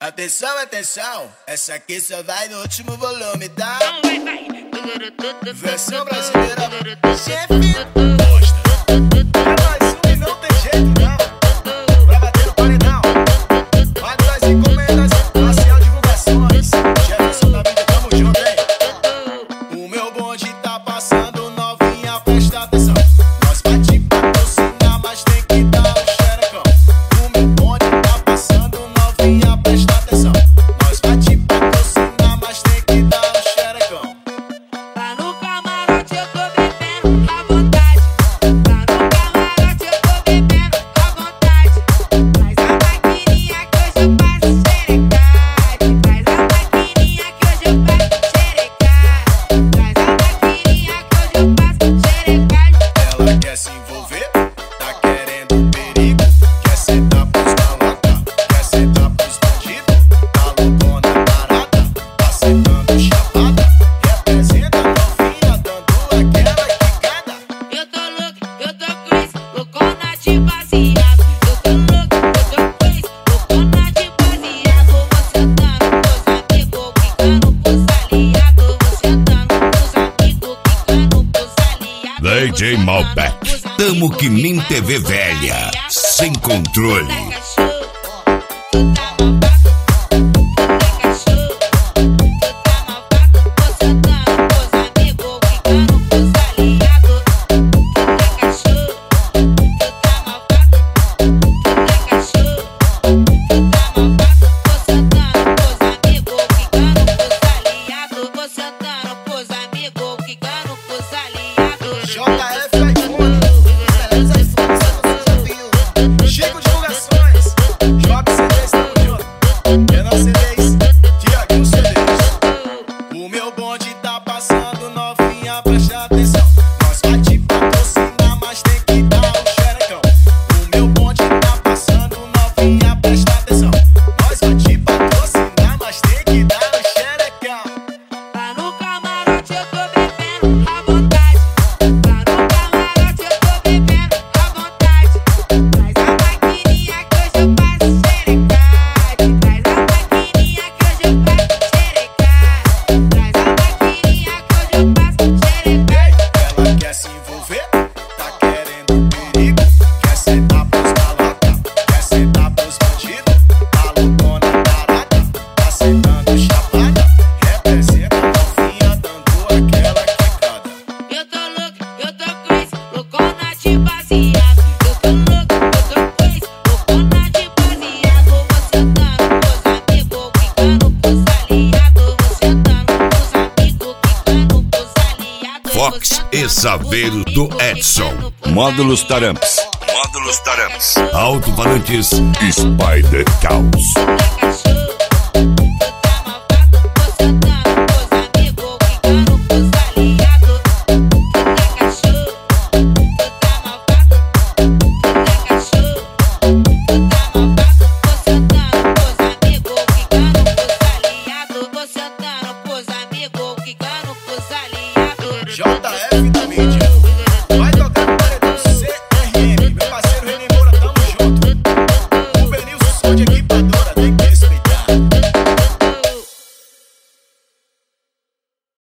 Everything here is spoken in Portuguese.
Atenção, atenção, essa aqui só vai no último volume, tá? Versão brasileira, chefe gosta. É mais um e não tem jeito não. Pra bater no paredão, paga as encomendas, Marcial Divulgações. Jefferson da vida, tamo junto, hein? O meu bonde tá passando, novinha, presta atenção. Nós vai te patrocinar, mas tem que dar o xerecão. O meu bonde tá passando, novinha, presta atenção. Nós vai te patrocinar, mas tem que dar o xerecão. Lá no camarote eu tô bebendo à vontade. Lá no camarote eu tô bebendo à vontade. Traz a maquininha que hoje eu passo xerecade. Traz a maquininha que hoje eu passo xerecade. Traz a maquininha que hoje eu passo xerecade. Ela quer se envolver, tá querendo perigo. Quer sentar pros malacá, quer sentar pros bandidos. Tá loucona barata, tá sentando chapada. Representa novinha, dando aquela quicada. Eu tô louco, eu tô com isso, loucona de baseado. Eu tô louco, eu tô com isso, loucona de baseado. Vou sentando pros amigos, quicando pros aliados. Vou sentando pros amigos, quicando pros aliados. DJ Malbec, tamo que nem TV velha, sem controle. Tu tá malvado, tu é cachorro. Tu tá malvado, vou sentando pros amigos, quicando pros aliados. Tu é cachorro, tu tá malvado, tu é cachorro. Tu tá malvado, vou sentando pros amigos, quicando pros aliados. Vou sentando pros amigos, quicando pros aliados. JF iPhone, beleza iPhone, você viu? Chico Divulgações, Job CDs, tamo junto. Menor CDs, Tiaguinho CDs. O meu bonde tá passando, novinha, presta atenção. Nós vai te patrocinar, mas tem que dar o xerecão. O meu bonde tá passando, novinha, presta atenção. Nós vai te patrocinar, mas tem que dar o xerecão. Lá no camarote eu tô bebendo à vontade. Lá no camarote eu tô bebendo à vontade. Traz a maquininha que hoje eu passo xerecade. Traz a maquininha que hoje eu passo xerecade. Traz a maquininha que hoje eu passo xerecade. Ela quer se envolver, tá querendo perigo. Quer sentar pros malacá, quer sentar pros bandidos. Tá loucona barata, tá sentando chapada. Representa novinha, dando aquela quicada. Eu tô louco, eu tô com isso, loucona de baseado. Eu tô louco, eu tô com isso, loucona de baseado. Vou sentando pros amigos, quicando pros aliados. Vou sentando pros amigos, quicando pros aliados. Fox e Saveiro do Edson. Módulos Taramps. Módulos Taramps. Alto-falantes Spider Caos. Tu é cachorro, tu tá malvado. Vou sentando pros amigos, quicando pros aliados. Tu é cachorro, tu tá malvado. Tu é cachorro, tu tá malvado. Vou sentando pros amigos, quicando pros aliados. Vou sentando pros amigos, quicando pros aliados. JF da mídia.